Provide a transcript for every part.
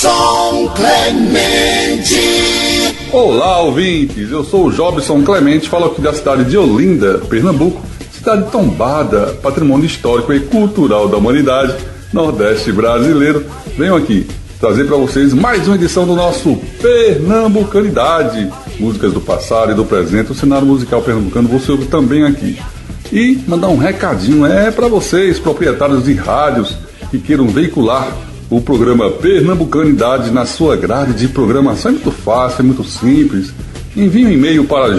Jobson Clemente. Olá, ouvintes, eu sou o Jobson Clemente, falo aqui da cidade de Olinda, Pernambuco, cidade tombada, patrimônio histórico e cultural da humanidade, Nordeste brasileiro. Venho aqui trazer para vocês mais uma edição do nosso Pernambucanidade, músicas do passado e do presente, o cenário musical pernambucano você ouve também aqui. E mandar um recadinho para vocês, proprietários de rádios que queiram veicular o programa Pernambucanidade na sua grade de programação. É muito fácil, é muito simples. Envie um e-mail para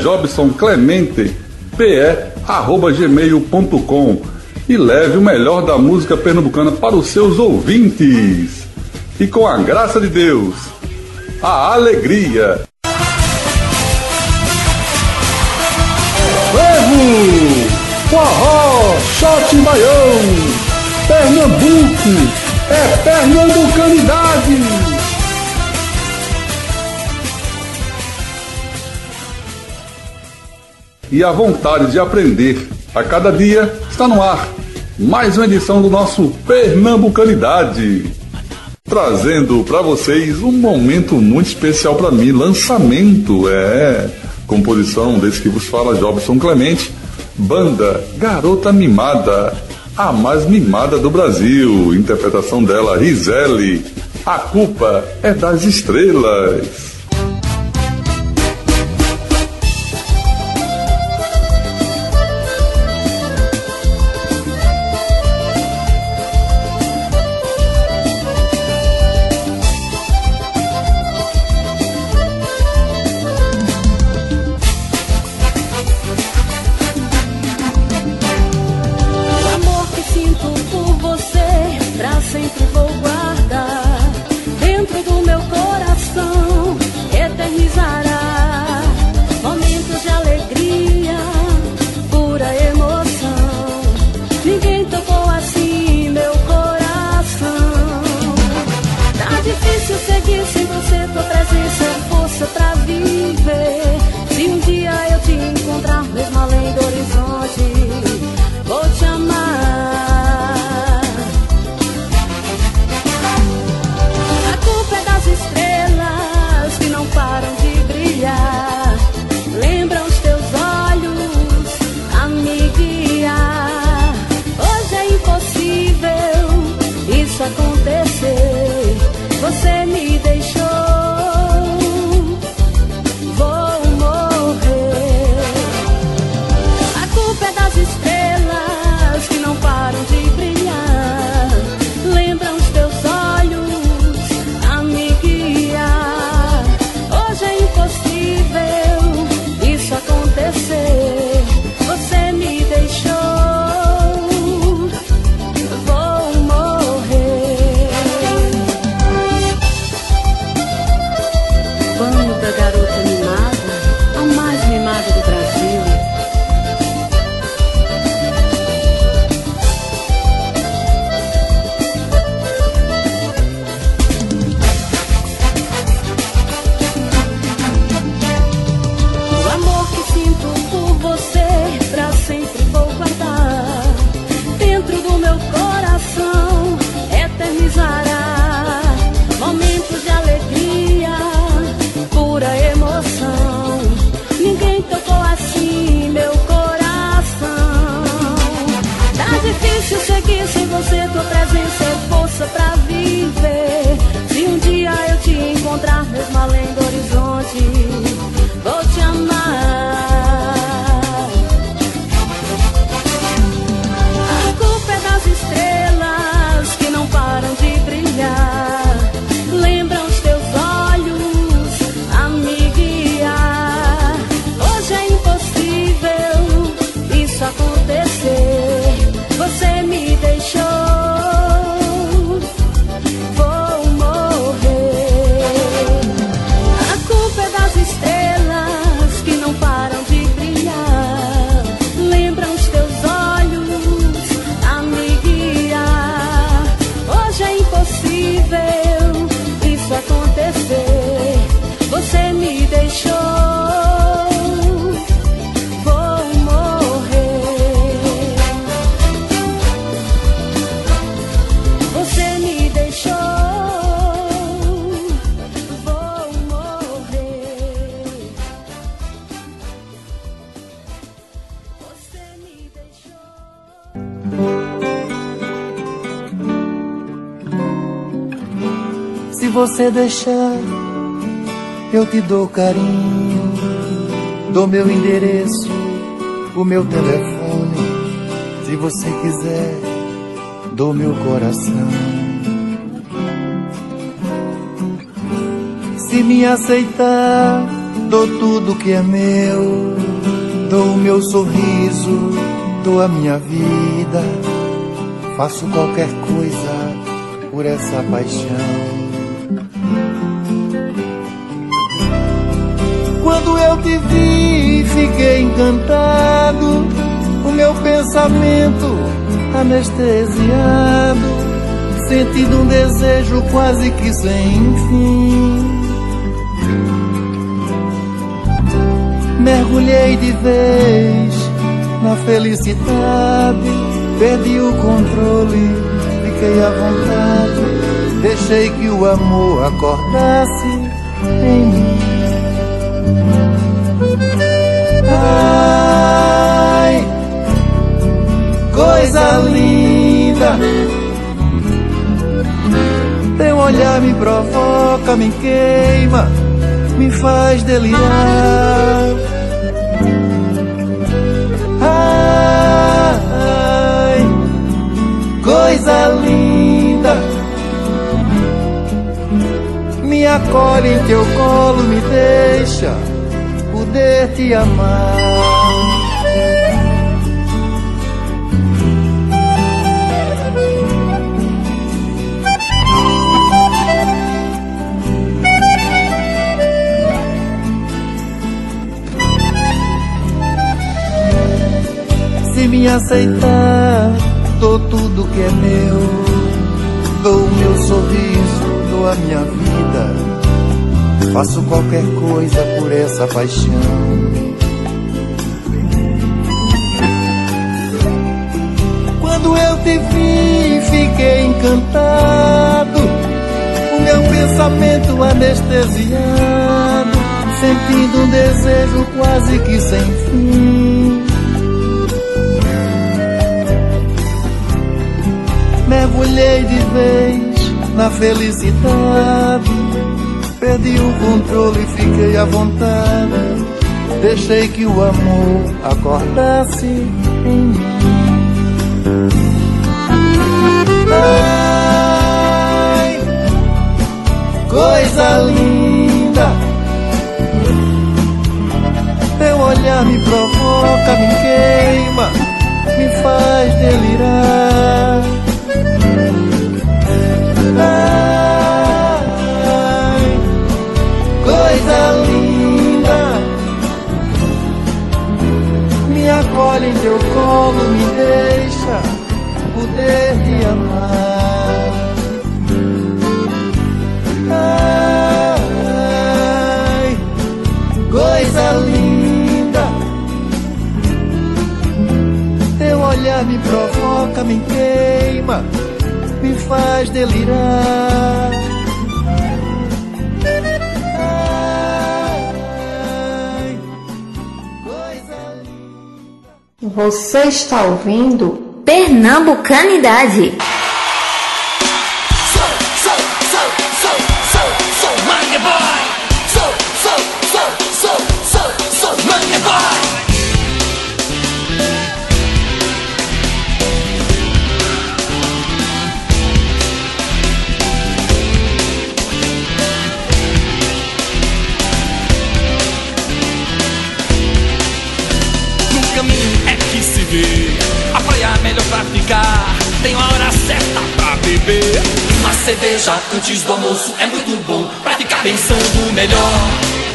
jobsonclemente@gmail.com e leve o melhor da música pernambucana para os seus ouvintes. E com a graça de Deus, a alegria. Frevo, forró, shot baião, Pernambuco, é Pernambucanidade. E a vontade de aprender a cada dia está no ar. Mais uma edição do nosso Pernambucanidade, trazendo para vocês um momento muito especial para mim, lançamento, composição desse que vos fala, Jobson Clemente, banda Garota Mimada, a mais mimada do Brasil, interpretação dela, Rizeli, A Culpa é das Estrelas. você deixar, eu te dou carinho, dou meu endereço, o meu telefone. Se você quiser, dou meu coração. Se me aceitar, dou tudo que é meu, dou o meu sorriso, dou a minha vida, faço qualquer coisa por essa paixão. Quando eu te vi, fiquei encantado, o meu pensamento anestesiado, sentindo um desejo quase que sem fim. Mergulhei de vez na felicidade, perdi o controle, fiquei à vontade, deixei que o amor acordasse em mim. Ai, coisa linda, teu olhar me provoca, me queima, me faz delirar. Ai, coisa linda, me acolhe em teu colo, me deixa poder te amar. Se me aceitar, dou tudo que é meu, dou o meu sorriso, dou a minha vida, faço qualquer coisa por essa paixão. Quando eu te vi, fiquei encantado, o meu pensamento anestesiado, sentindo um desejo quase que sem fim. Mergulhei de vez na felicidade, perdi o controle e fiquei à vontade, deixei que o amor acordasse em mim. Ai, coisa linda, teu olhar me provoca, me queima, me faz delirar. Ai, coisa linda, me acolhe em teu colo, me deixa poder te amar. Ai, coisa linda, teu olhar me provoca, me queima, me faz delirar. Ai, coisa linda. Você está ouvindo Pernambucanidade. A praia é melhor pra ficar, tem a hora certa pra beber. Uma cerveja antes do almoço é muito bom pra ficar pensando melhor.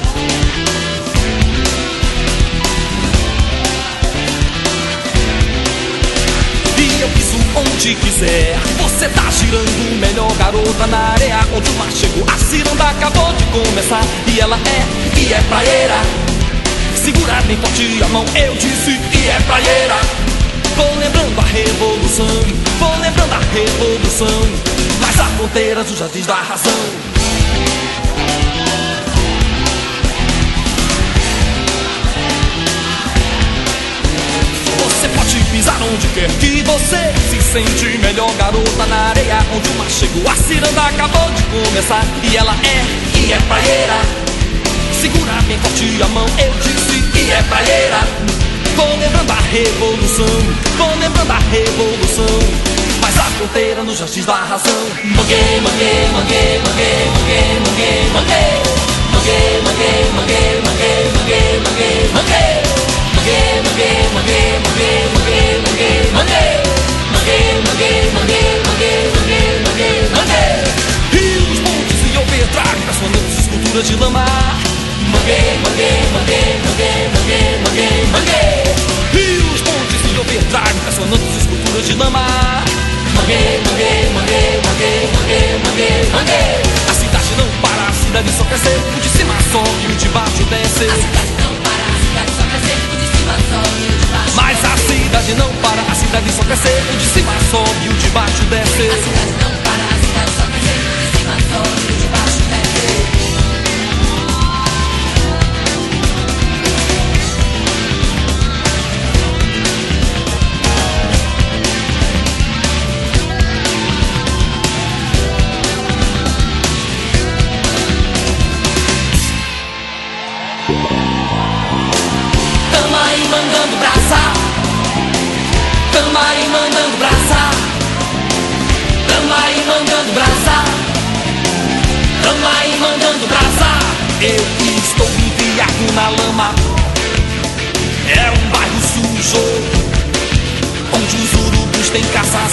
E eu piso onde quiser, você tá girando melhor, garota, na areia onde o mar chegou. A ciranda acabou de começar e ela é praieira. Segura bem forte a mão, eu disse, e é praieira. Vou lembrando a revolução, vou lembrando a revolução, mas a fronteira dos jardins da razão. Você pode pisar onde quer que Você se sente melhor, garota, na areia onde o mar chegou. A ciranda acabou de começar e ela é praieira. Segura bem forte a mão, eu disse que é praieira. Vou lembrando a revolução, vou lembrando a revolução. Mas a fronteira nos jardins da razão. Mangue, mangue, mangue, mangue, mangue, mangue, mangue. Mangue, mangue, mangue, mangue, mangue, mangue, mangue. Mangue, mangue, mangue, mangue, mangue, mangue, mangue. Mangue, mangue, mangue, mangue, mangue, mangue, mangue. Rios, pontes e overdrag, transformando esculturas de lama. Mangue, mangue, mangue, mangue, mangue, mangue, mangue. Rios, pontes e overdrag, transformando esculturas de lama. Mangue, mangue, mangue, mangue, mangue, mangue, mangue. A cidade não para, a cidade só cresce. O de cima sobe, o de baixo desce. A cidade não para, a cidade só cresce. O de cima sobe, o de baixo. Mas a cidade não para, a cidade só cresce. O de cima sobe, o de baixo desce. A cidade não para, a cidade só cresce. O de cima sobe, o de baixo desce. Mandando brasa, tamo aí mandando brasa, tamo aí mandando brasa, tamo aí mandando brasa. Eu estou enfiado na lama, é um bairro sujo, onde os urubus têm casas,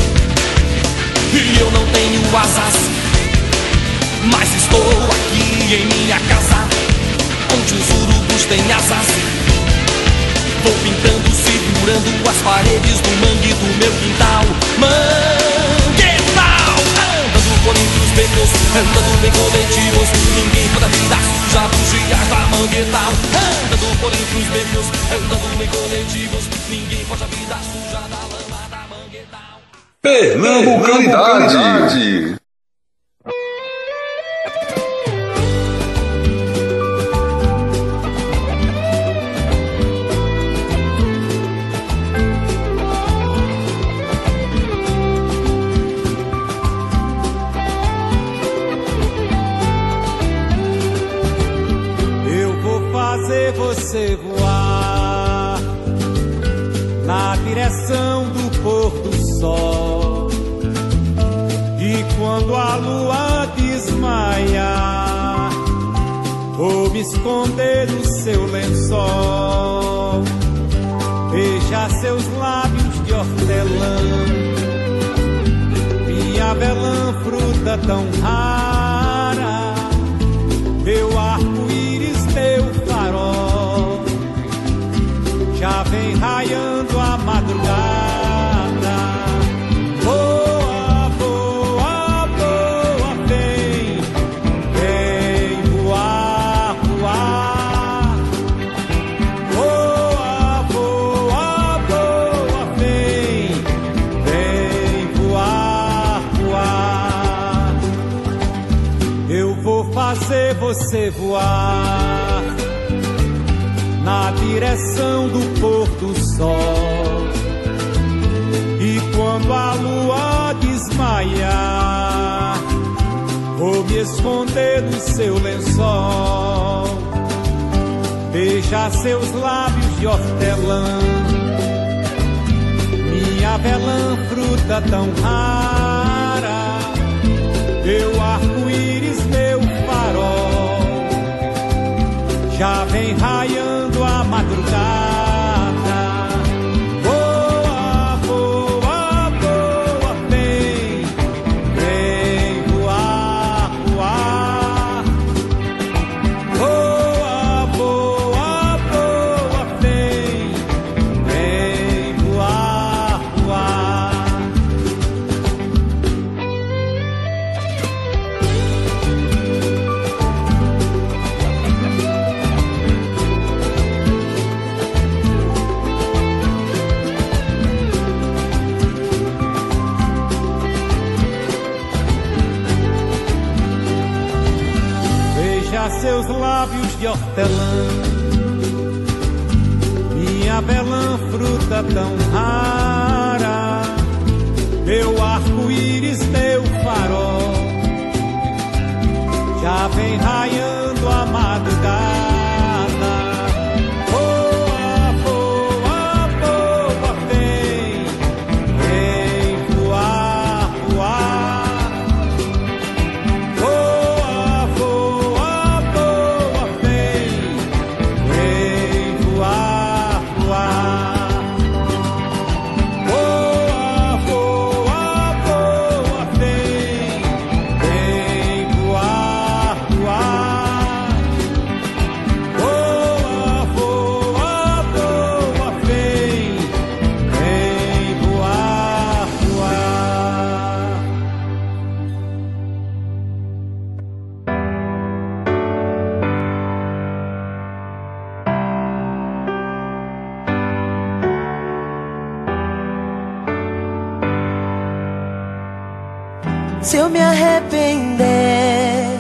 e eu não tenho asas, mas estou aqui em minha casa, onde os urubus têm asas. Vou pintando, segurando as paredes do mangue do meu quintal. Manguetal! Andando por entre os becos, andando bem coletivos. Ninguém pode virar suja bugias da Manguetal. Andando por entre os becos, andando bem coletivos. Ninguém pode virar suja da lama da Manguetal. Pernambucanidade. Você voar na direção do pôr do sol, e quando a lua desmaiar, vou me esconder no seu lençol. Beija seus lábios de hortelã, minha avelã, fruta tão rara, meu arco-íris, meu farol. Já vem raiando a madrugada. Voa, voa, voa, vem, vem voar, voar. Voa, voa, voa, vem, vem voar, voar. Eu vou fazer você voar na direção do pôr do sol, e quando a lua desmaiar, vou me esconder no seu lençol. Beija seus lábios de hortelã, minha avelã, fruta tão rara, meu arco-íris, meu farol. Já vem raiando a madrugada. Voa, voa, voa, vem, vem voar, voar. Voa, voa, voa, vem, vem voar, voar. Seus lábios de hortelã, minha avelã, fruta tão rara, meu arco-íris, meu farol. Já vem raiando a madrugada. Voa, voa, voa, vem, vem voar, voar. Voa, voa, voa, vem, vem voar, voar. Voa, voa, voa, vem, vem voar, voar. Voa, voa, voa, vem, vem voar, voar. Se eu me arrepender,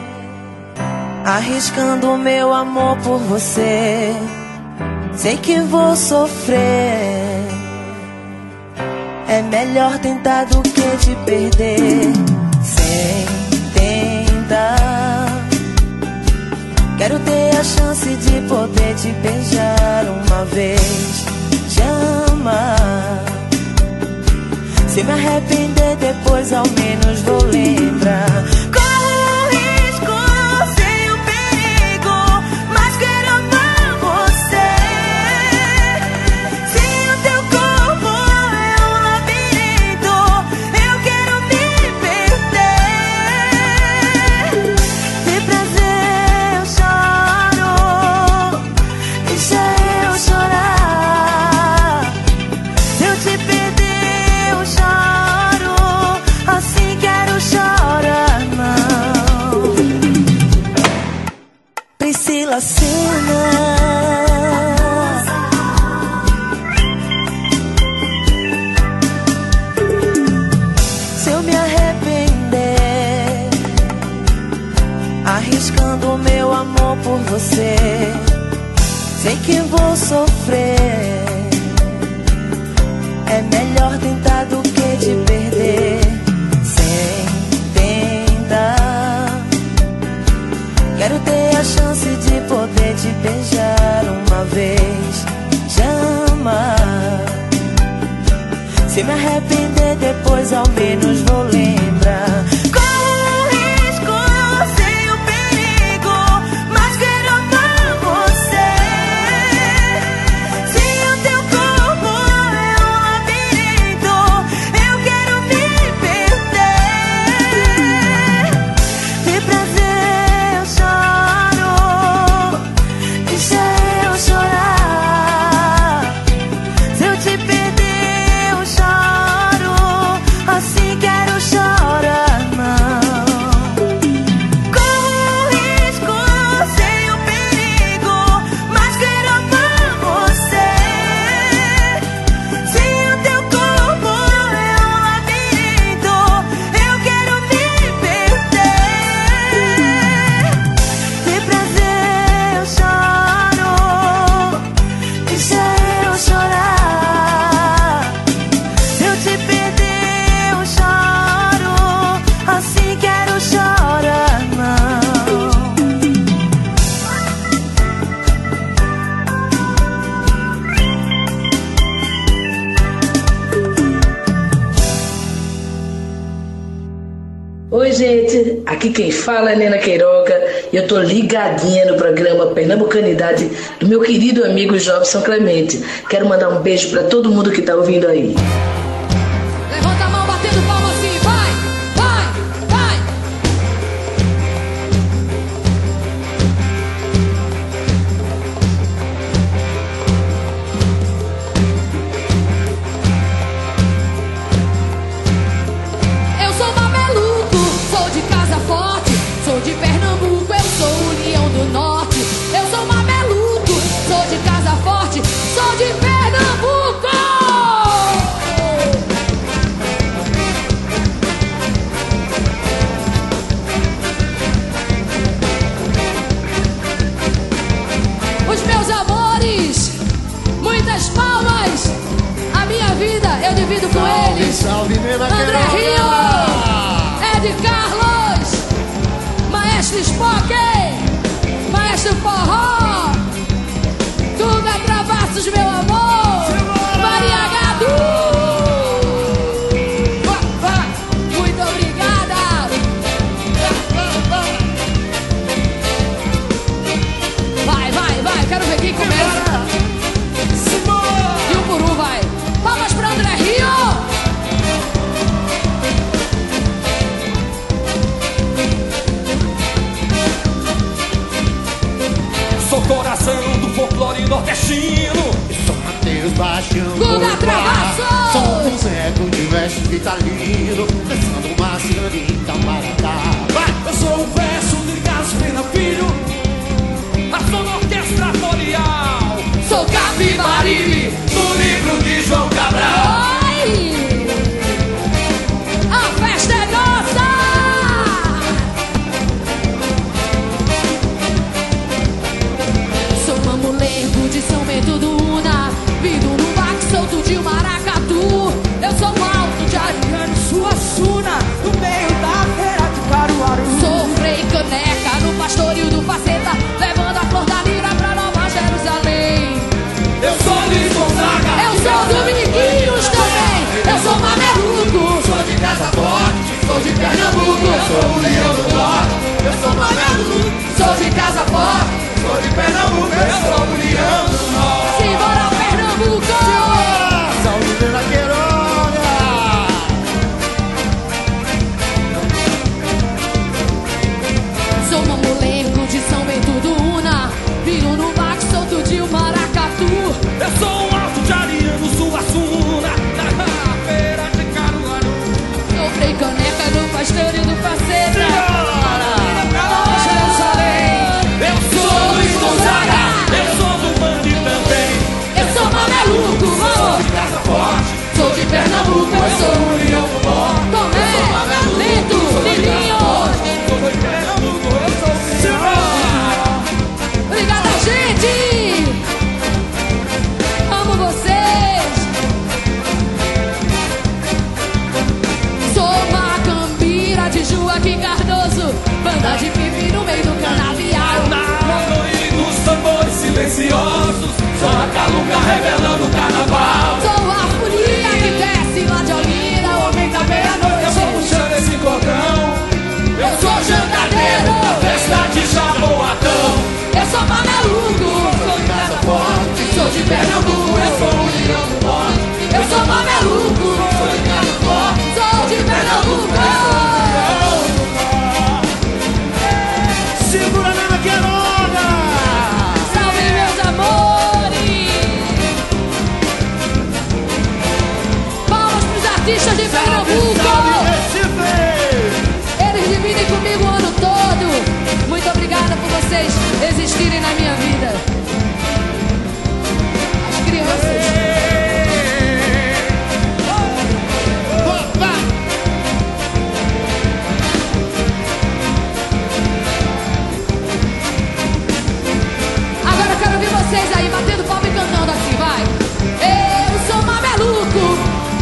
arriscando o meu amor por você, sei que vou sofrer. É melhor tentar do que te perder. Sem tentar, quero ter a chance de poder te beijar uma vez, te amar. Se me arrepender depois, ao menos vou lembrar. Corro o risco, sei o perigo, mas quero amar você. Se o teu corpo é um labirinto, eu quero me perder. De prazer eu choro, deixa eu chorar. Se eu te perder eu choro, assim quero chorar não. Priscila Senna. Se eu me arrepender, arriscando o meu amor por você, sei que vou sofrer. É melhor tentar do que te perder. Sem tentar, quero ter a chance de poder te beijar uma vez, te amar. Se me arrepender depois, ao menos vou lembrar. Corro o risco, sei o perigo, mas quero amar você. Se o teu corpo é um labirinto, eu quero me perder. De prazer eu choro, deixa eu chorar. Se eu te perder eu choro, assim quero chorar não. Corro o risco, sei o perigo, mas quero amar você. Se o teu corpo é um labirinto, eu quero me perder. De prazer eu choro, deixa eu chorar. Se eu te perder eu choro, assim quero chorar não. Oi, gente, aqui quem fala é Nena Queiroga e eu tô ligadinha no programa Pernambucanidade do meu querido amigo Jobson Clemente. Quero mandar um beijo pra todo mundo que tá ouvindo aí. Levanta a mão batendo palma assim, vai, vai, vai. Eu sou mameluco, sou de casa forte, sou de Pernambuco, eu sou União do Norte. Eu sou mameluco, sou de casa forte, sou de Pernambuco. Os meus amores, muitas palmas. A minha vida eu divido com Salve, eles. salve, meu André Rio, Ed Carlos, Maestro Spock, Maestro Forró, tudo é Travassos, meu amor. Maria Gadu, muito obrigada. Vai, quero ver quem começa. E o Puru vai. Palmas pra André Rio. Sou coração do folclore nordestino. Sou Mateus Baixão, Guga Travassos. sou um Zeco de verso vitalino, dançando uma cigana de Itamaracá. Eu sou o verso de Carlos Pena Filho, a sua orquestra boreal. Sou Capivari, do livro de João Cabral. Oi! A festa é nossa! Sou mamulengo de São Bento do Una, vindo no baque solto de maracatu. Eu sou alto de Ariano Suassuna, no meio da feira de Caruaru. Sou Frei Caneca, no pastorio do Faceta, levando a flor da lira pra Nova Jerusalém. Eu sou Luiz Gonzaga, Eu sou Dominguinhos também, eu sou Mameluco. sou de Casa Forte, sou de Pernambuco, eu sou o Leão do Norte. Eu sou Mameluco, Sou de Casa Forte, sou de Pernambuco, eu sou o Leão do Norte. simbora Pernambuco. Salve Nena Queiroga! Sou mamulengo de São Bento do Una, viro no baque solto de maracatu. Eu sou um alto de Ariano Suassuna, na feira de Caruaru. Sou Frei Caneca do pastorio do Faceta, Pra Nova Jerusalém. Eu sou Luiz Gonzaga, eu sou do Bande também. eu sou Mameluco. Sou de Casa Forte, Sou de Pernambuco, eu sou sou o Leão do Norte. Tomé, Lento, Lilinho. Sou de Pernambuco, eu sou o Leão do Norte. Obrigada, gente! Amo vocês! Sou Macambira de Joaquim Cardoso, banda de pipi no meio do canavial. E nos tambores silenciosos, só a calunga revelando o carnaval. Sou a folia que desce lá de Olinda, homem da meia-noite. Eu vou puxando esse cordão, eu sou jangadeiro, festa de Jaboatão. Eu sou Mameluco, Sou de Casa Forte, sou de Pernambuco, eu sou o Leão do Norte. eu sou Mameluco, Sou de Casa Forte, sou de Pernambuco. Segura Nena Queiroga! Salve, meus amores! Palmas pros artistas de Pernambuco! Eles dividem comigo o ano todo. Muito obrigada por vocês existirem na minha vida. As crianças. Agora eu quero ouvir vocês aí batendo palma e cantando assim, vai. Eu sou Mameluco.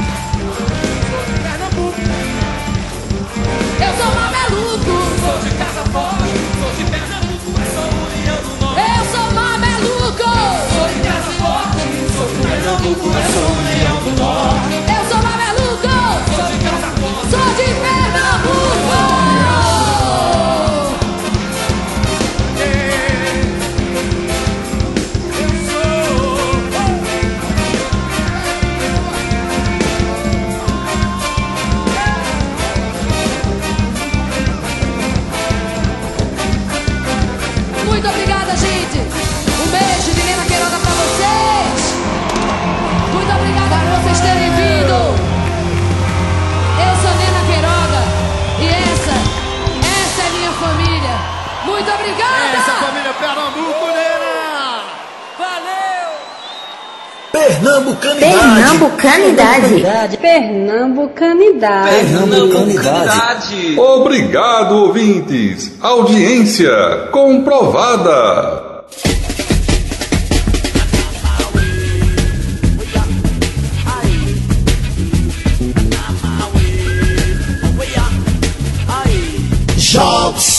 Eu sou Mameluco. sou de Casa Forte, sou de Pernambuco, eu sou o Leão do Norte. Eu sou Mameluco. Sou de Casa Forte, sou de Pernambuco, eu sou o Leão do Norte. Eu sou Mameluco. Sou de Casa Forte, Sou de Pernambuco. Muito obrigada, gente. Um beijo de Nena Queiroga pra vocês. Muito obrigada por vocês terem vindo. Eu sou Nena Queiroga e essa é minha família. Muito obrigada. Essa família Pernambuco, Nena! Pernambucanidade. Pernambucanidade. Obrigado, ouvintes. Audiência comprovada.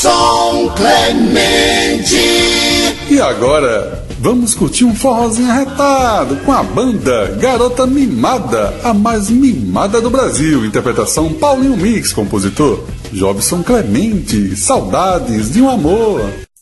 Jobson Clemente. E agora, vamos curtir um forrozinho arretado com a banda Garota Mimada, a mais mimada do Brasil. Interpretação Paulinho Mix, compositor Jobson Clemente, Saudades de um Amor.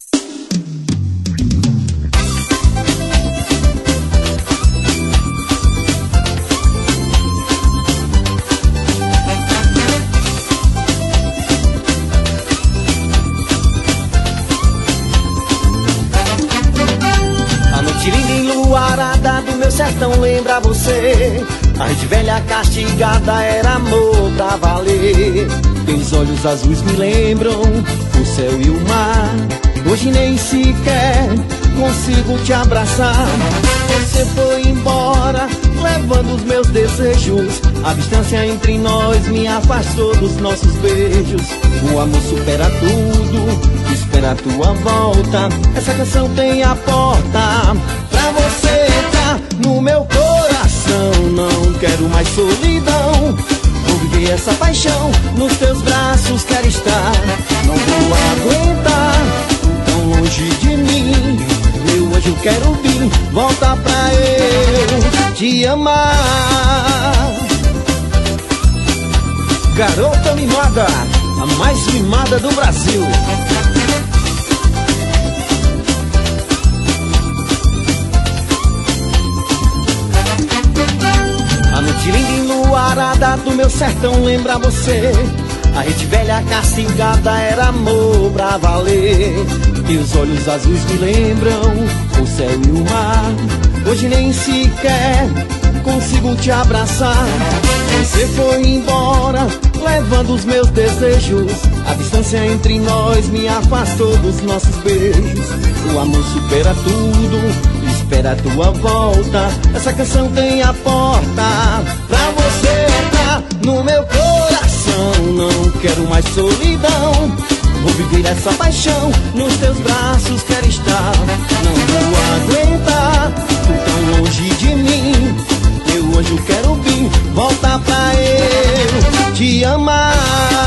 Sertão lembra você, a gente velha castigada era amor pra valer. Teus olhos azuis me lembram o céu e o mar. Hoje nem sequer consigo te abraçar. Você foi embora, levando os meus desejos. A distância entre nós me afastou dos nossos beijos. O amor supera tudo, espera a tua volta. Essa canção tem a porta pra você entrar no meu coração. Não quero mais solidão, vou viver essa paixão. Nos teus braços quero estar. Não vou aguentar tão longe de mim. Meu anjo, quero vir, volta pra eu te amar. Garota mimada, a mais mimada do Brasil. A noite linda e enluarada do meu sertão lembra você. A rede velha castigada era amor pra valer. Teus olhos azuis me lembram o céu e o mar. Hoje nem sequer consigo te abraçar. Você foi embora, levando os meus desejos. A distância entre nós me afastou dos nossos beijos. O amor supera tudo, espera a tua volta. Essa canção tem a porta pra você entrar no meu coração. Não quero mais solidão, vou viver essa paixão. Nos teus braços quero estar. Não vou aguentar tão longe de mim. Meu anjo, quero vir, volta pra eu te amar.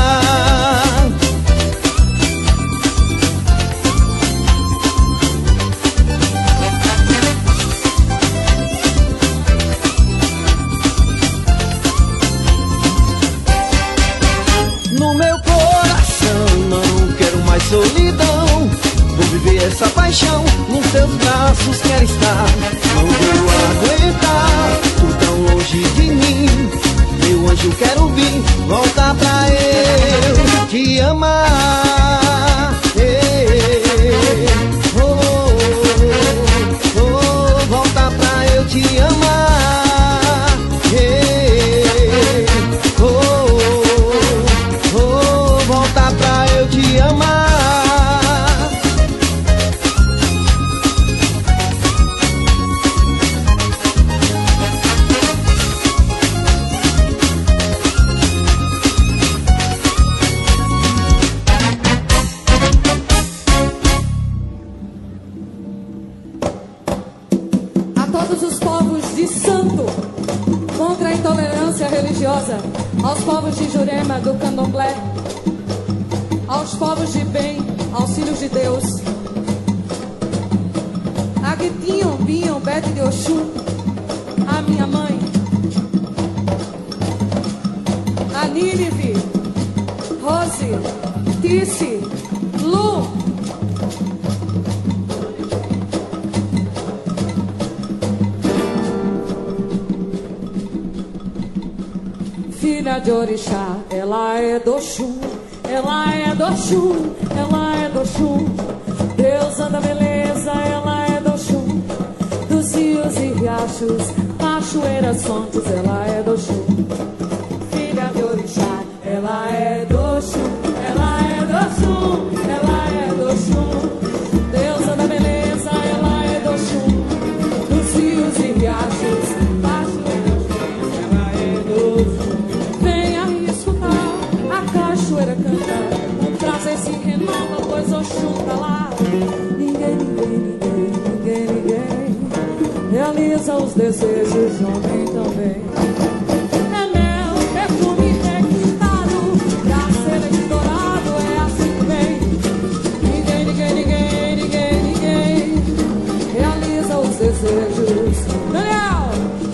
No meu coração não quero mais solidão, vou viver essa paixão. Nos teus braços quero estar. Não vou aguentar tão longe de mim. Meu anjo, quero vir, volta pra eu te amar. Volta pra eu te amar. Volta pra eu te amar. religiosa, aos povos de Jurema, do Candomblé, aos povos de bem, aos filhos de Deus, a Guitinho, Binho, Bete de Oxum, a minha mãe, a Nínive, Rose, Tice, Lu, filha de Orixá, ela é do Oxum, ela é do Oxum, ela é do Oxum, deusa da beleza, ela é do Oxum, dos rios e riachos, cachoeiras, fontes, ela é do Oxum, filha de Orixá, ela é do Oxum, ela é do Oxum, ela é do Oxum, deusa da beleza, ela é do Oxum, dos rios e riachos, cachoeiras, fontes, ela é do Oxum. Cachoeira canta, trazer se renova, pois Oxum tá lá. Ninguém, ninguém, ninguém, ninguém, ninguém realiza os desejos, homem também. É mel, perfume requintado, da cera de dourado, é assim que vem. desejos. Daniel!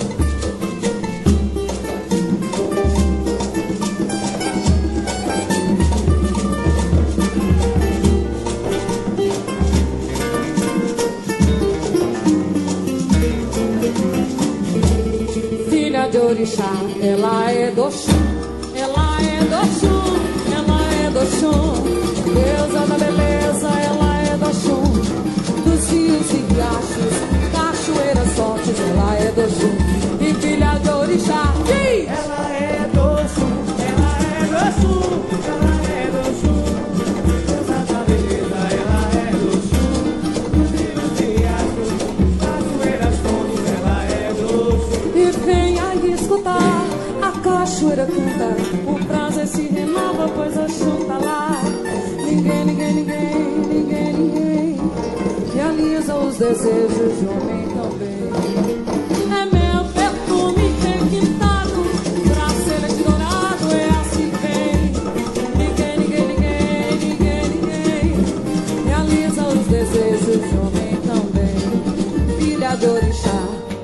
Filha de orixá, ela é do Oxum, ela é do Oxum, ela é do Oxum. Deusa da beleza, ela é do Oxum. Dos rios e riachos, cachoeiras fortes, ela é do Oxum. E filha de orixá, sim! Ela é do Oxum, ela é do Oxum, ela é do Oxum. Deusa da beleza, ela é do Oxum. Dos rios e riachos, cachoeiras fortes, ela é do Oxum. E vem aí escutar a cachoeira cantar, o prazer se renova, pois Oxum tá lá. Ninguém, ninguém, ninguém, ninguém, ninguém realiza os desejos de homem também. É meu perfume requintado, bracelete dourado, é assim que vem. Ninguém, ninguém, ninguém, ninguém, ninguém realiza os desejos de homem também. Filha de orixá,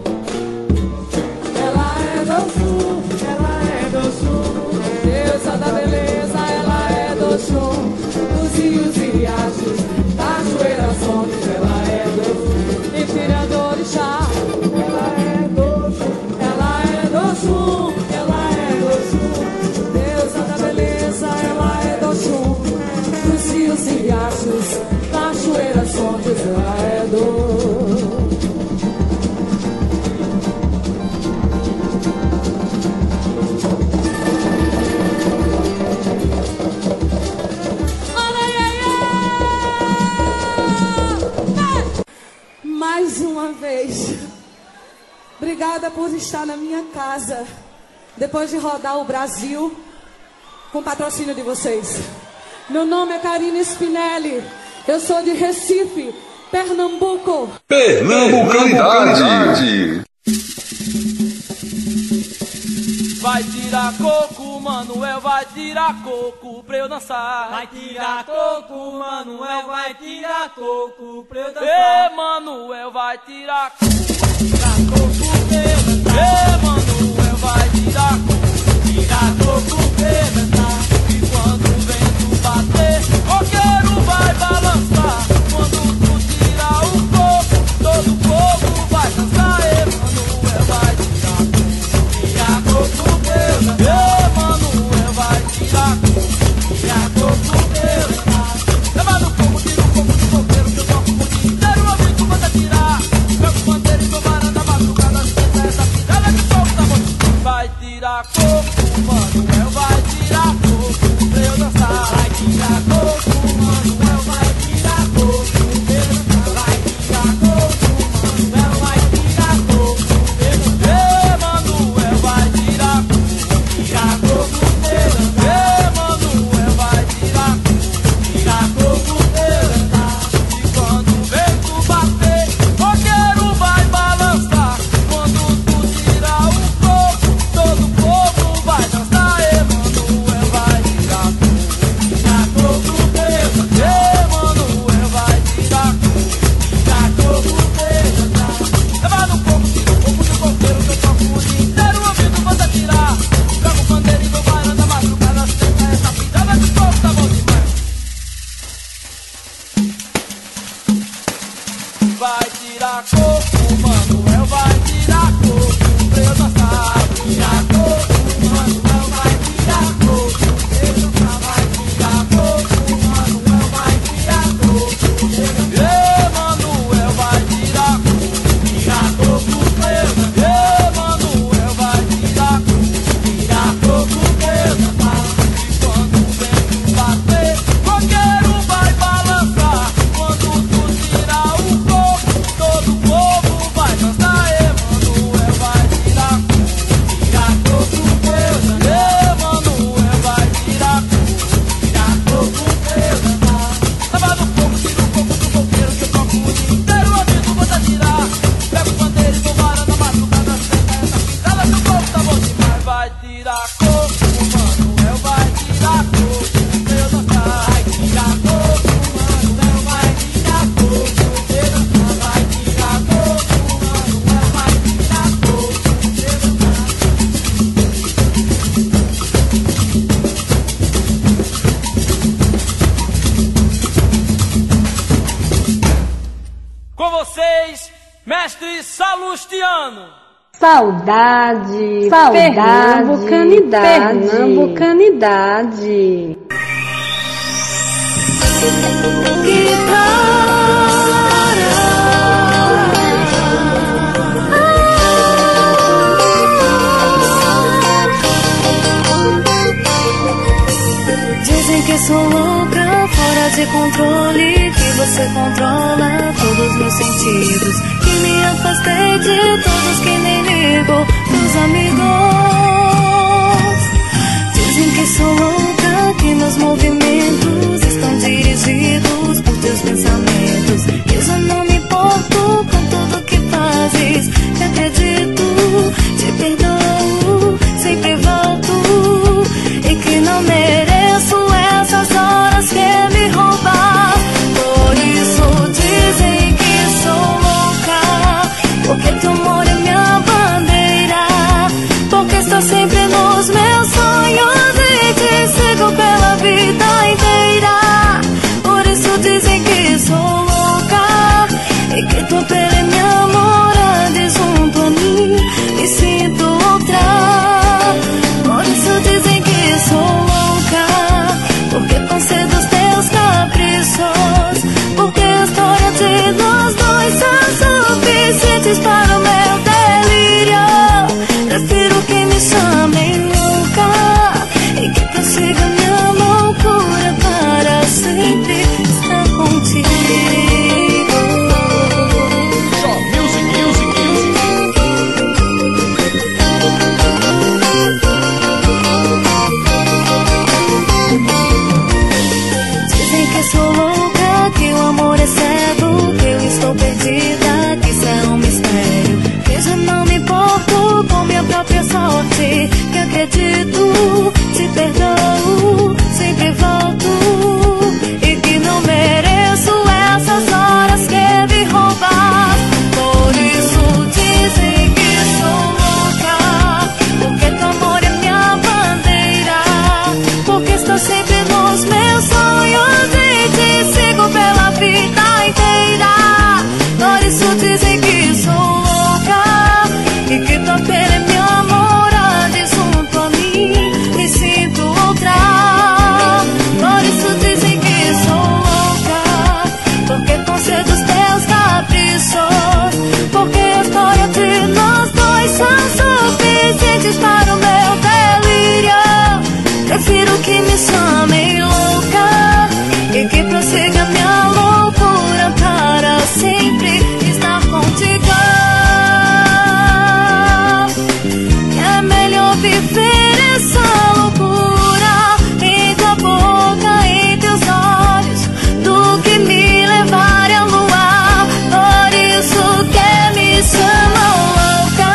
ela é do sul, ela é do sul. Deusa da beleza, ela é do sul. Dos rios e riachos, cachoeiras fontes, ela é do sul. E filha de orixá, ela é do sul, ela é do sul, ela é do sul. Deusa da beleza, ela é do sul. Dos rios e riachos, cachoeiras fontes, ela é do. Mais uma vez, obrigada por estar na minha casa, depois de rodar o Brasil, com patrocínio de vocês. Meu nome é Karina Spinelli, eu sou de Recife, Pernambuco. Pernambucanidade. Vai tirar coco, Manuel, vai tirar coco pra eu dançar. Vai tirar coco, Manuel, vai tirar coco pra eu dançar. Ê, Manuel, vai tirar coco pra eu dançar. Ê, Manuel, vai tirar coco pra eu dançar. E quando o vento bater, o coqueiro vai balançar. Quando tu tirar o coco, todo o povo vai dançar. Ê, Manuel, vai tirar coco pra eu dançar. Ê, Manuel, vai tirar coco pra eu dançar. Leva no fogo, tira o fogo do coqueiro, que eu toco o dia inteiro, o ouvido manda tirar. Pega o pandeiro e tô varando a madrugada, senta essa pisada de fogo da boca. Vai tirar coco, Manuel, vai tirar coco pra eu dançar. Vai tirar coco, Manuel, vai tirar coco pra eu dançar. Vai tirar coco, Manuel, vai tirar coco pra eu dançar. Ê, Manuel, vai tirar coco pra eu dançar. Ê, Manuel, vai tirar coco pra eu dançar. E quando o vento bater, o coqueiro vai balançar. Quando tu tirar o coco, todo o povo vai dançar. Ê, Manuel, vai tirar coco pra eu dançar. Ê, Manuel, vai tirar coco pra eu dançar. Leva no fogo, tira o fogo do coqueiro, que eu toco o dia inteiro, o ouvido manda tirar. Pega o pandeiro e vou varando a madrugada, senta essa pisada de fogo, tá bom demais. Vai tirar coco, Manuel, vai tirar coco pra eu dançar. Vai tirar coco, Manuel, vai tirar coco pra eu dançar. Vai tirar coco, Manuel, vai tirar coco pra eu dançar. Ê, Manuel, vai tirar coco pra eu dançar. Ê, Manuel, vai tirar coco pra eu dançar. E quando o vento bater, o coqueiro vai balançar. Quando tu tirar o coco, todo o povo vai Mestre Salustiano. Saudade, pernambucanidade, pernambucanidade. Dizem que sou louca, fora de controle, que você controla todos meus sentidos, que me afastei de todos que nem ligo pros amigos. Dizem que sou louca, que meus movimentos estão dirigidos por teus pensamentos. Eu já não me importo com tudo que fazes, te acredito, te perdoo, sempre volto, e que não mereço essas horas que me roubas. Por isso dizem que sou louca, porque teu amor é minha bandeira, porque estou sempre nos meus sonhos e te sigo pela vida inteira. Por isso dizem que sou louca, e que tua pele é minha morada, e junto a mim me sinto outra. Por isso dizem que sou louca, porque concedo os teus caprichos, porque a história de nós dois são suficientes para o meu delírio. Prefiro que me chamem louca, e que prossiga minha loucura para sempre estar contigo. Dizem que sou louca, que o amor é cego, que eu estou perdida, que isso é um mistério, que eu já não me importo com minha própria sorte, que acredito, te perdoo, sempre volto, e que não mereço essas horas que me roubas. Por isso dizem que sou louca, porque teu amor é minha bandeira, porque estou sempre nos meus sonhos e te sigo pela vida inteira. Por isso dizem que sou louca, e que tua pele é minha morada, e junto a mim me sinto outra. Por isso dizem que sou louca, porque concedo os teus caprichos, porque a história de nós dois são suficientes para o meu delírio. Prefiro que me chamem louca, e que prossiga minha loucura para sempre estar contigo. É melhor viver essa loucura em tua boca, em teus olhos, do que me levar a lua. Por isso que me chamam louca.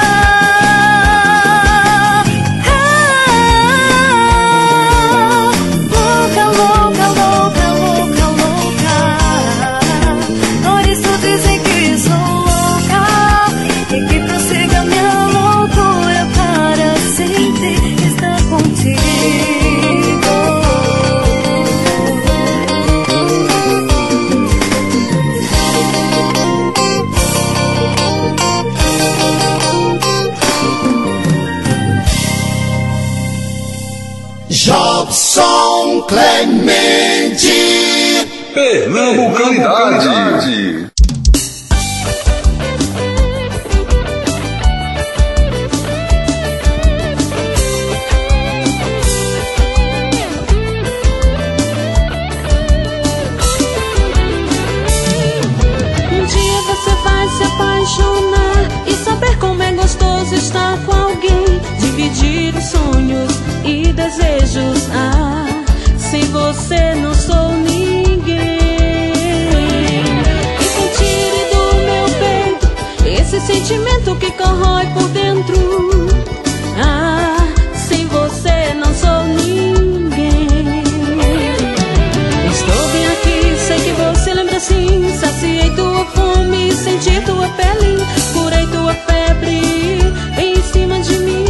Louca, louca, louca, louca, louca. Por isso dizem que sou louca, e que prossiga minha loucura para sempre estar contigo. Jobson Clemente, Pernambucanidade. Um dia você vai se apaixonar e saber como é gostoso estar com alguém, dividir os sonhos e desejos. Ah, sem você não sou ninguém. E tire do meu peito esse sentimento que corrói por dentro. Ah, sem você não sou ninguém. Estou bem aqui, sei que você lembra sim. Saciei tua fome, senti tua pele, curei tua febre em cima de mim.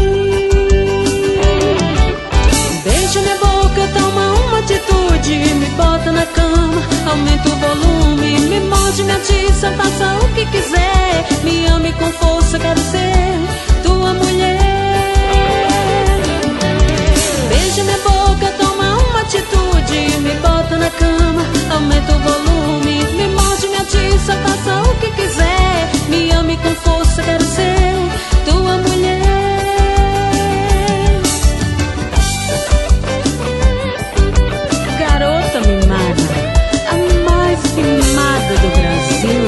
Beija minha boca, toma uma atitude, me bota na cama, aumenta o volume, me morde, me atiça, faça o que quiser, me força, quero ser tua mulher. Beija minha boca, toma uma atitude, me bota na cama, aumenta o volume, me morde, me atiça, faça o que quiser, me ame com força, quero ser tua mulher. Garota mimada, a mais mimada do Brasil.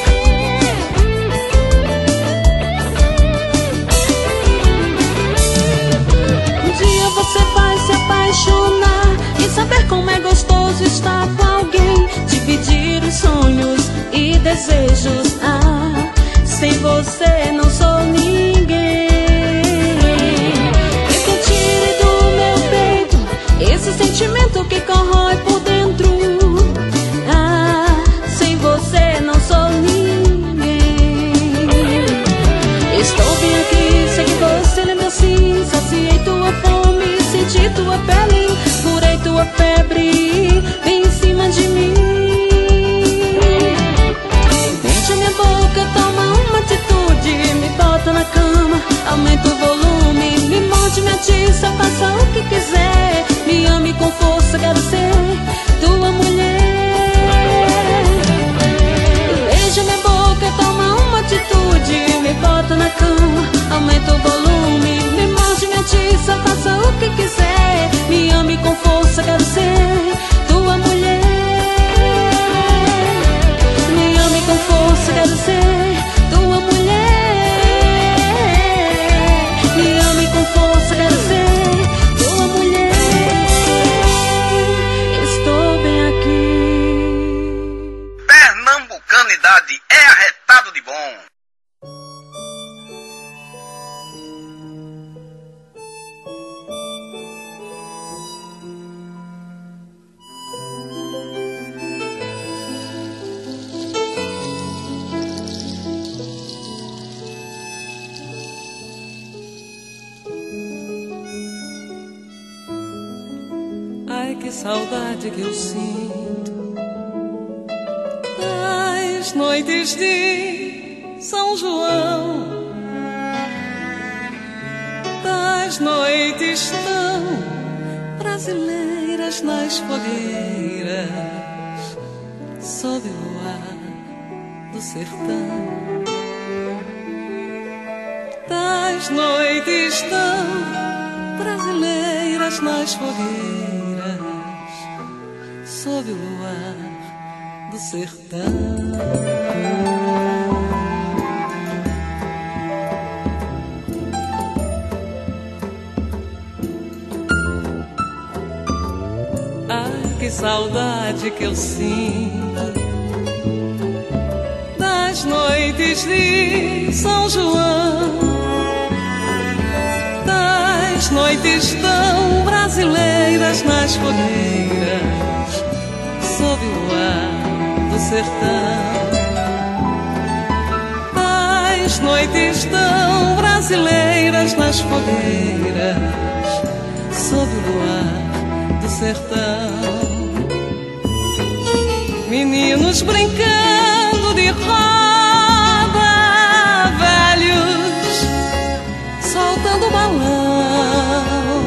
Um dia você vai se apaixonar e saber como é gostoso estar com alguém, dividir os sonhos e desejos. Ah, sem você não sou ninguém. E que tire do meu peito esse sentimento que corrói por dentro. Ah, sem você não sou ninguém. Estou bem aqui, sei que você lembra assim. Saciei tua fome, senti tua pele, curei tua febre, vem em cima de mim. Beija minha boca, toma uma atitude, me bota na cama, aumenta o volume, me morde, me atiça, faça o que quiser, me ame com força, quero ser tua mulher. Beija minha boca, toma uma atitude, me bota na cama, aumenta o volume, me morde, me atiça, faça o que quiser, me ame com força, quero ser tua mulher. Me ame com força, quero ser tua mulher. Me ame com força, quero ser tua mulher. Estou bem aqui. Pernambucanidade é arretado de bom. Ai, que saudade que eu sinto das noites de São João, das noites tão brasileiras nas fogueiras, sob o luar do sertão, das noites tão brasileiras nas fogueiras, sob o luar do sertão. Ai, que saudade que eu sinto das noites de São João, das noites tão brasileiras nas fogueiras, sob o luar do sertão, das noites tão brasileiras nas fogueiras, sob o luar do sertão. Meninos brincando de roda, velhos soltando balão,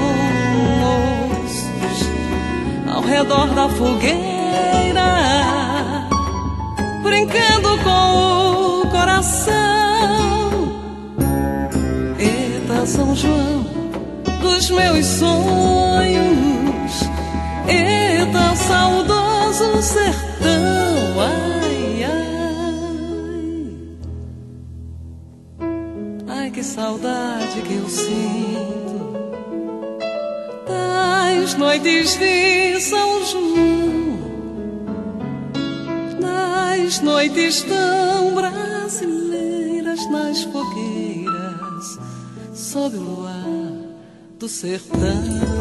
moços ao redor da fogueira, brincando com o coração. Eita, São João dos meus sonhos, eita, saudoso sertão, ai, ai. Ai, que saudade que eu sinto das noites de São João, das noites tão brasileiras nas fogueiras, sob o luar do sertão.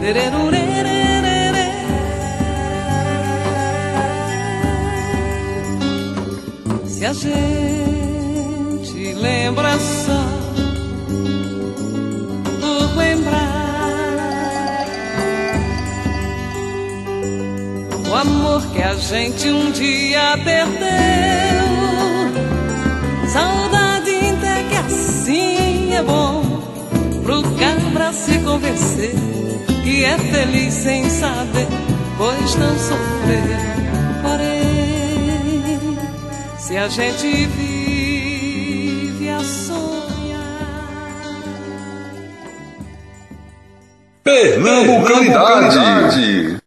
Se a gente lembra só por lembrar o amor que a gente um dia perdeu, saudade até que assim é bom pro cabra se convencer que é feliz sem saber, pois não sofreu. Porém, se a gente vive a sonhar, Pernambucanidade.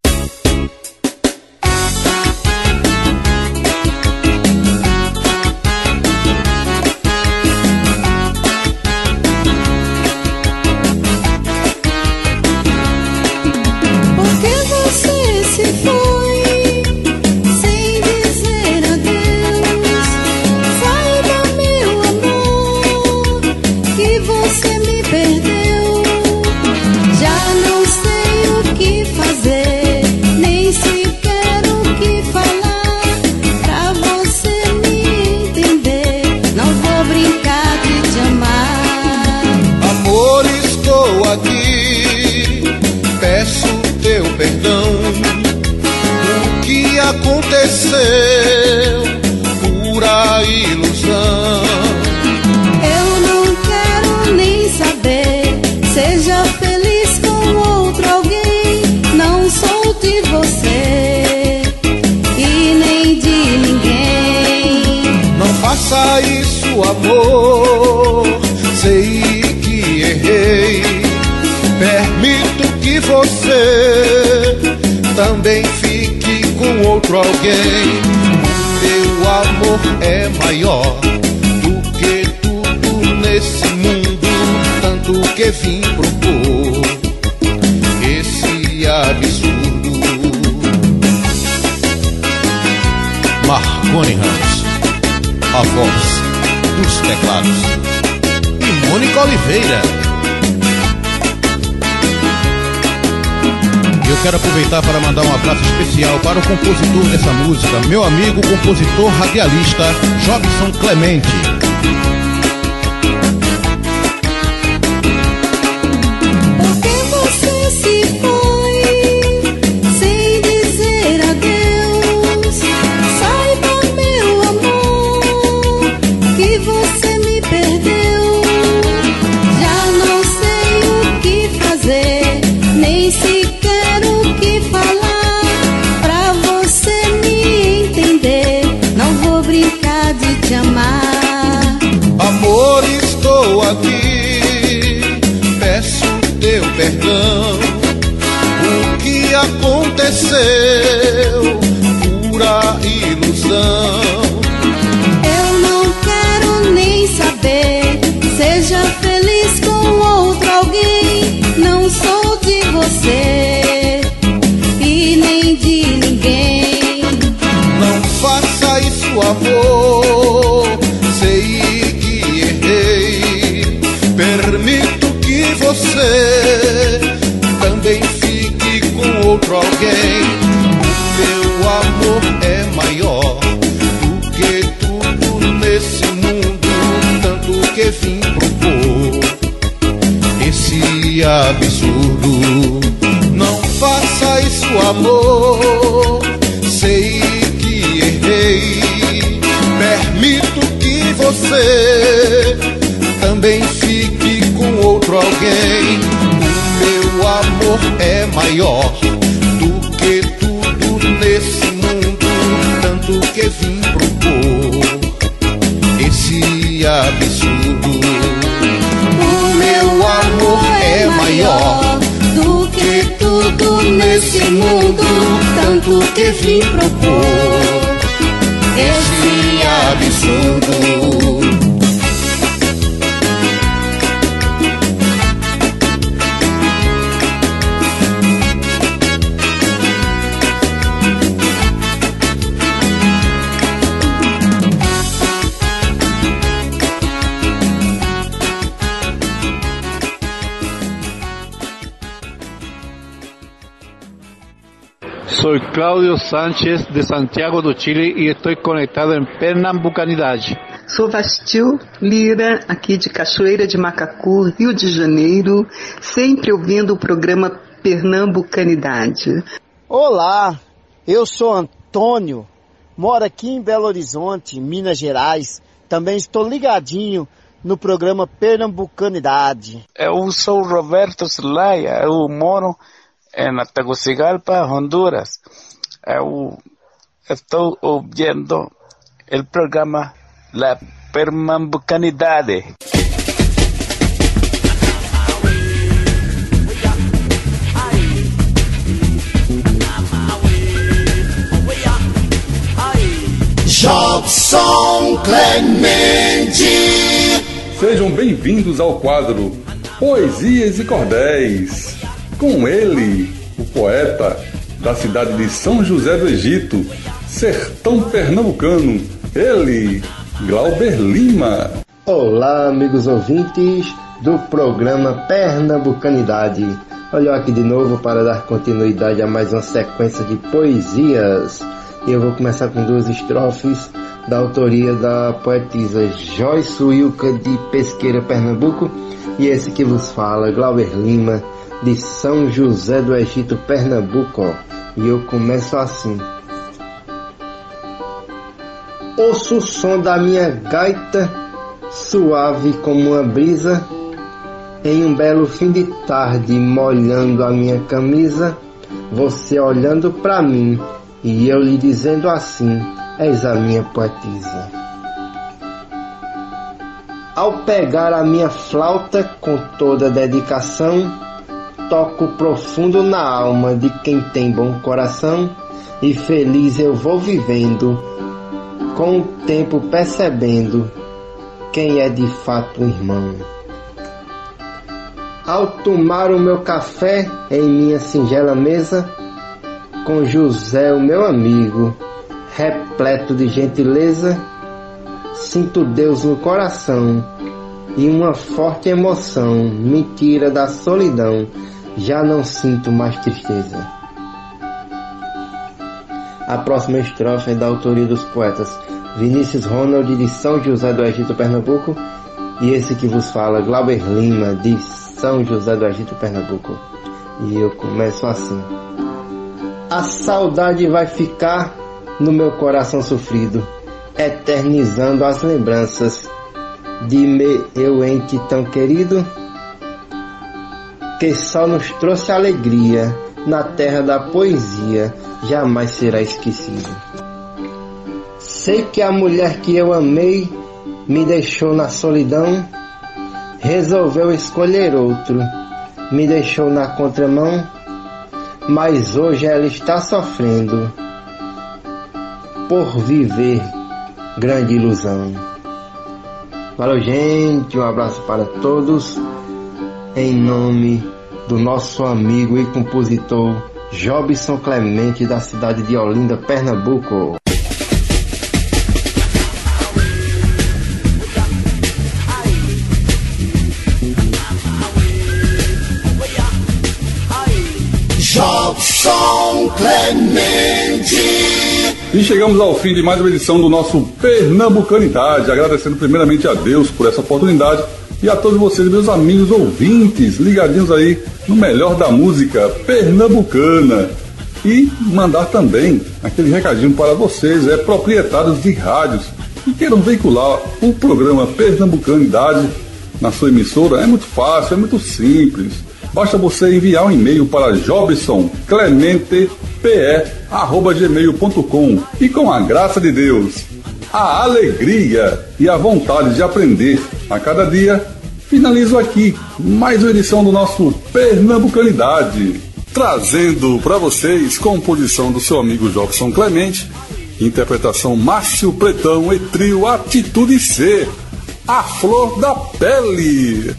Aconteceu pura ilusão. Eu não quero nem saber. Seja feliz com outro alguém. Não sou de você e nem de ninguém. Não faça isso, amor. Sei que errei. Permito que você também fique com outro alguém. Meu amor é maior do que tudo nesse mundo, tanto que vim propor esse absurdo. Marconi Ramos, a voz dos teclados, e Mônica Oliveira. Eu quero aproveitar para mandar um abraço especial para o compositor dessa música, meu amigo compositor radialista Jobson Clemente. Porque você se foi sem dizer adeus. Saiba, meu amor, que você me perdeu. Já não sei o que fazer, nem sequer o que falar pra você me entender. Não vou brincar de te amar. Amor, estou aqui, peço teu perdão. O que aconteceu, pura ilusão. Eu não quero nem saber. Seja feliz com outro alguém. Não sou de você e nem de ninguém. Não faça isso, amor. Sei que errei. Permito que você também fique com outro alguém. Meu amor é maior do que tudo nesse mundo, tanto que vim propor esse absurdo. Não faça isso, amor. Sei que errei. Permito que você também fique com outro alguém. Meu amor é maior do que tudo nesse mundo, tanto que vim propor esse absurdo. O meu amor é maior do que tudo nesse mundo, tanto que vim propor esse absurdo. Soy Claudio Sánchez de Santiago do Chile e estou conectado em Pernambucanidade. Sou Vastil Lira, aqui de Cachoeira de Macacu, Rio de Janeiro, sempre ouvindo o programa Pernambucanidade. Olá, eu sou Antônio, moro aqui em Belo Horizonte, Minas Gerais. Também estou ligadinho no programa Pernambucanidade. Eu sou Roberto Zelaya, eu moro em Tegucigalpa, Honduras. Eu estou ouvindo o programa La Pernambucanidade. Jobson Clemente. Sejam bem-vindos ao quadro Poesias e Cordéis. Com ele, o poeta da cidade de São José do Egito, sertão pernambucano, ele, Glauber Lima. Olá, amigos ouvintes do programa Pernambucanidade. Olha aqui de novo para dar continuidade a mais uma sequência de poesias. Eu vou começar com 2 estrofes da autoria da poetisa Joyce Wilka de Pesqueira, Pernambuco, e esse que vos fala, Glauber Lima, de São José do Egito, Pernambuco. E eu começo assim. Ouço o som da minha gaita, suave como uma brisa, em um belo fim de tarde, molhando a minha camisa, você olhando pra mim, e eu lhe dizendo assim, és a minha poetisa. Ao pegar a minha flauta com toda dedicação, toco profundo na alma de quem tem bom coração, e feliz eu vou vivendo, com o tempo percebendo quem é de fato um irmão. Ao tomar o meu café em minha singela mesa, com José, o meu amigo, repleto de gentileza, sinto Deus no coração e uma forte emoção me tira da solidão, já não sinto mais tristeza. A próxima estrofe é da autoria dos poetas Vinícius Ronald de São José do Egito, Pernambuco, e esse que vos fala, Glauber Lima de São José do Egito, Pernambuco. E eu começo assim. A saudade vai ficar no meu coração sofrido, eternizando as lembranças de meu ente tão querido, que só nos trouxe alegria na terra da poesia, jamais será esquecido. Sei que a mulher que eu amei me deixou na solidão, resolveu escolher outro, me deixou na contramão, mas hoje ela está sofrendo por viver grande ilusão. Valeu, gente, um abraço para todos, em nome do nosso amigo e compositor Jobson Clemente, da cidade de Olinda, Pernambuco. Jobson Clemente. E chegamos ao fim de mais uma edição do nosso Pernambucanidade, agradecendo primeiramente a Deus por essa oportunidade e a todos vocês, meus amigos ouvintes, ligadinhos aí no melhor da música pernambucana. E mandar também aquele recadinho para vocês, proprietários de rádios que queiram veicular o programa Pernambucanidade na sua emissora. É muito fácil, é muito simples. Basta você enviar um e-mail para jobsonclementepe@gmail.com e, com a graça de Deus, a alegria e a vontade de aprender a cada dia, finalizo aqui mais uma edição do nosso Pernambucanidade, trazendo para vocês composição do seu amigo Jobson Clemente, interpretação Márcio Pretão e trio Atitude C, A Flor da Pele.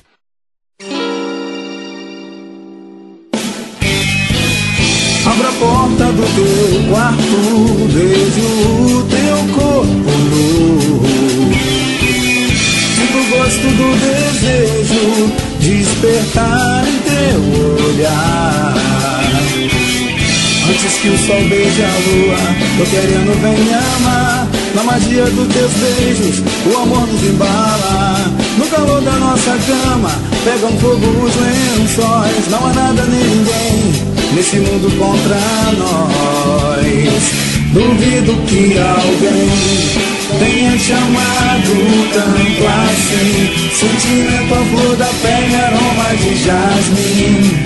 Abra a porta do teu quarto, vejo o teu corpo nu. Sinto o gosto do desejo despertar em teu olhar. Antes que o sol beije a lua, tô querendo vem me amar. Na magia dos teus beijos, o amor nos embala. No calor da nossa cama, pegam fogo os lençóis. Não há nada nem ninguém nesse mundo contra nós. Duvido que alguém tenha te amado tanto assim. Sentimento, a flor da pele, aroma de jasmim.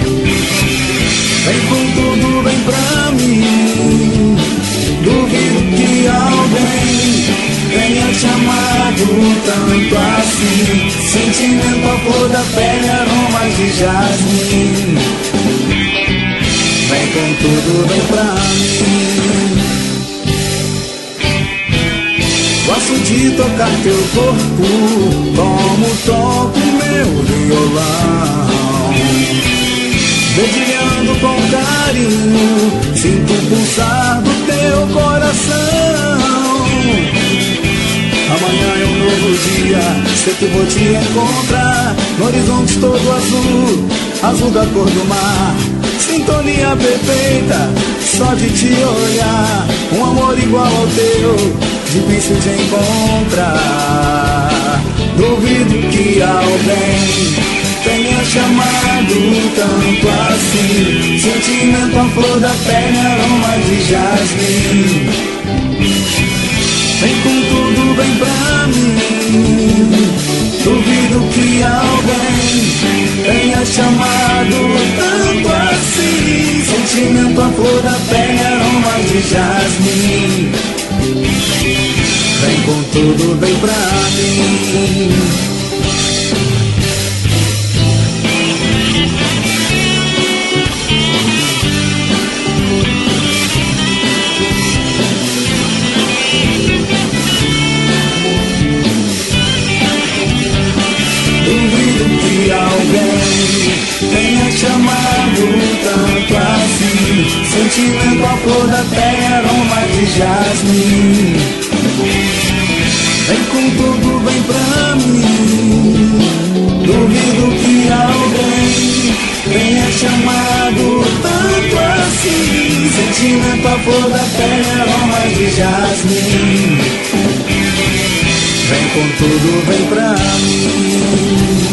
Vem com tudo, vem pra mim. Duvido que alguém tenha te amado tanto assim. Sentimento, a flor da pele, aroma de jasmim. Vem com tudo, vem pra mim. Gosto de tocar teu corpo como toco meu violão. Dedilhando com carinho, sinto o pulsar do teu coração. Amanhã é um novo dia, sei que vou te encontrar no horizonte todo azul, azul da cor do mar. Sintonia perfeita, só de te olhar. Um amor igual ao teu, difícil de encontrar. Duvido que alguém tenha chamado tanto assim. Sentimento, a flor da pele, aroma de jasmim. Vem com tudo, vem pra mim. Duvido que alguém tenha chamado tanto assim. Sentimento, a flor da pele, aroma de jasmim. Vem com tudo, vem pra mim. Alguém tenha chamado tanto assim. Sentimento, a flor da pele, aroma de jasmim. Vem com tudo, vem pra mim. Duvido que alguém tenha chamado tanto assim. Sentimento, a flor da pele, aroma de jasmim. Vem com tudo, vem pra mim.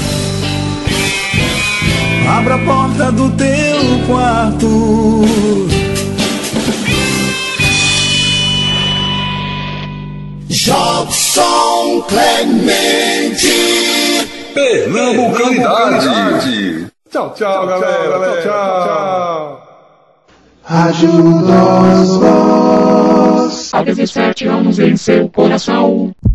Abra a porta do teu quarto. Jobson Clemente, Pernambucanidade. Tchau, tchau, galera. Tchau. Ajuda os vós. Há 17 anos em seu coração.